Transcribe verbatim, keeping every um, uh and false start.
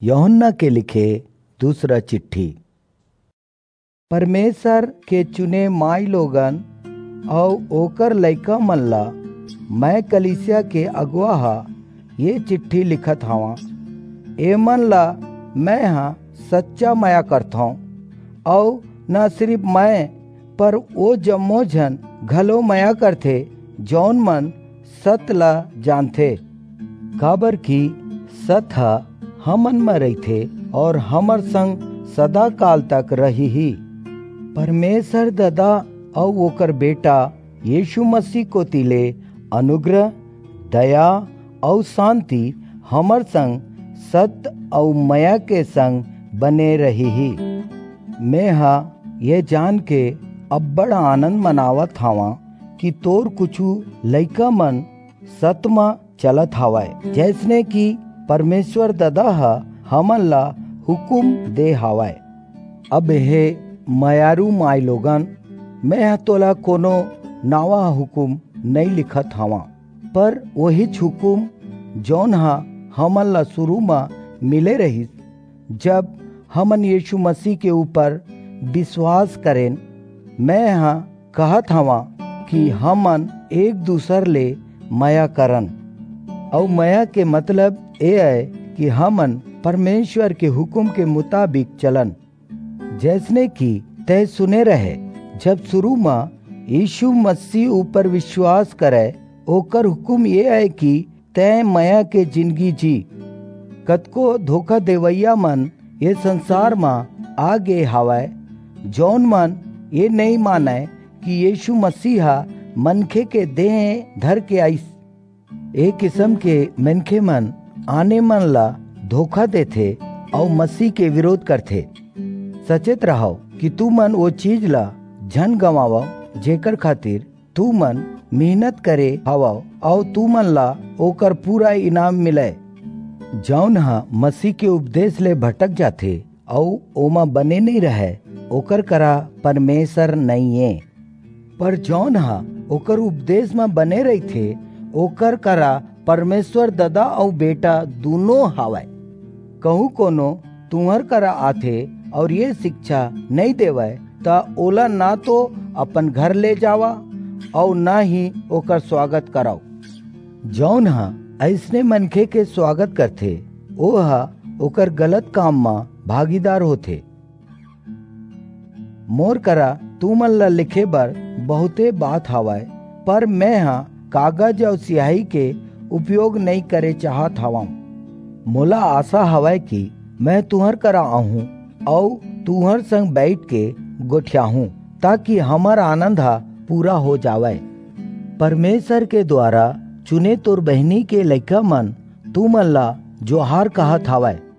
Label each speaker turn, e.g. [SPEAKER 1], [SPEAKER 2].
[SPEAKER 1] यूहन्ना के लिखे दूसरा चिट्ठी। परमेश्वर के चुने माई लोगन और ओकर लइका मन ला मैं कलीसिया के अगुआ हा ये चिट्ठी लिखत हवा। एमन ला मैं हाँ सच्चा माया करता हूँ और न सिर्फ मैं पर वो जम्मो झन घलो माया करथे जौन मन सत ला जानथे। काबर की सत हा हमन में रहिथे और हमर संग सदा काल तक रही ही। परमेश्वर दादा और ओकर बेटा यीशु मसीह को तिले अनुग्रह दया और शांति हमर संग सत और माया के संग बने रही ही। मैं हाँ ये जान के अब बड़ा आनंद मनावत हवा कि तोर कुछू लइका मन सत में चलत हवाए जैसने कि परमेश्वर दादा हा हमन ला हुकुम दे हवाए। अब हे मयारू माई लोगन, मैं तोला कोनो नावा हुकुम नहीं लिखत हवा पर वही हुकुम जौन हा हमन ला शुरू में मिले रही जब हमन यीशु मसीह के ऊपर विश्वास करें। मैं हाँ कहत हवा कि हमन एक दूसर ले माया करन और माया के मतलब ये है कि हमन परमेश्वर के हुक्म के मुताबिक चलन। जैसने कि तय सुने रहे जब शुरू में यीशु मसीह ऊपर विश्वास करे ओकर हुक्म ये है कि तय माया के जिंदगी जी। कतको धोखा देवैया मन ये संसार में आगे हवाए जौन मन ये नहीं माने कि यीशु मसीहा मनखे के देह धर के आइस। एक किस्म के मनखे मन आने मन ला धोखा देथे और मसीह के विरोध करथे। सचेत रहो कि तू मन वो चीज ला झन गवावा जेकर खातिर तू मन मेहनत करे हवा और तू मन ला ओकर पूरा इनाम मिले। जौन हा मसीह के उपदेश ले भटक जाथे और ओमा बने नहीं रहे ओकर करा परमेश्वर नहीं है। पर जौन हा ओकर उपदेश में बने रही थे ओकर करा परमेश्वर दादा और बेटा दोनों हवाए। कहूँ कोनो तुम्हर करा आथे और ये शिक्षा नहीं देवे ता ओला ना तो अपन घर ले जावा और ना ही ओकर स्वागत कराओ। जौन हा ऐसने मनखे के स्वागत करथे ओ हा ओकर गलत काम में भागीदार होथे। मोर करा तू मन ला लिखे बर बहुते बात हवाए पर मैं हाँ कागज और स्याही के उपयोग नहीं करे चाहत हवा। मोला आशा हवाए कि मैं तुहर करा आहूँ और तुहर संग बैठ के गोठियाहूँ ताकि हमार आनंद हा पूरा हो जावे। परमेश्वर के द्वारा चुने तोर बहनी के लइका मन तू मन ला जोहार कहत हवाए।